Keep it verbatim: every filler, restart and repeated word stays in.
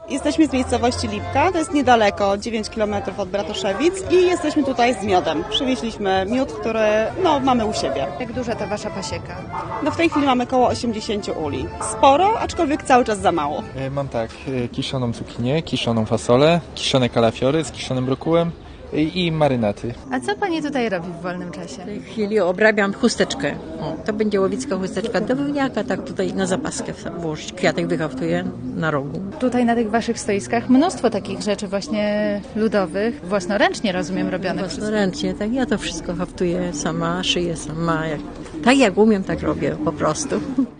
Jesteśmy z miejscowości Lipka, to jest niedaleko, dziewięć kilometrów od Bratoszewic i jesteśmy tutaj z miodem. Przywieźliśmy miód, który no, mamy u siebie. Jak duża to wasza pasieka? No w tej chwili mamy około osiemdziesiąt uli. Sporo, aczkolwiek cały czas za mało. Mam tak, kiszoną cukinię, kiszoną fasolę, kiszone kalafiory z kiszonym brokułem i, i marynaty. A co pani tutaj robi w wolnym czasie? W tej chwili obrabiam chusteczkę. O, to będzie łowicka chusteczka do wełniaka, tak tutaj na zapaskę włożyć. Kwiatek wyhaftuję na rogu. Tutaj na tych waszych stoiskach mnóstwo takich rzeczy właśnie ludowych, własnoręcznie rozumiem robionych. Własnoręcznie, tak. Ja to wszystko haftuję sama, szyję sama. Jak, tak jak umiem, tak robię po prostu.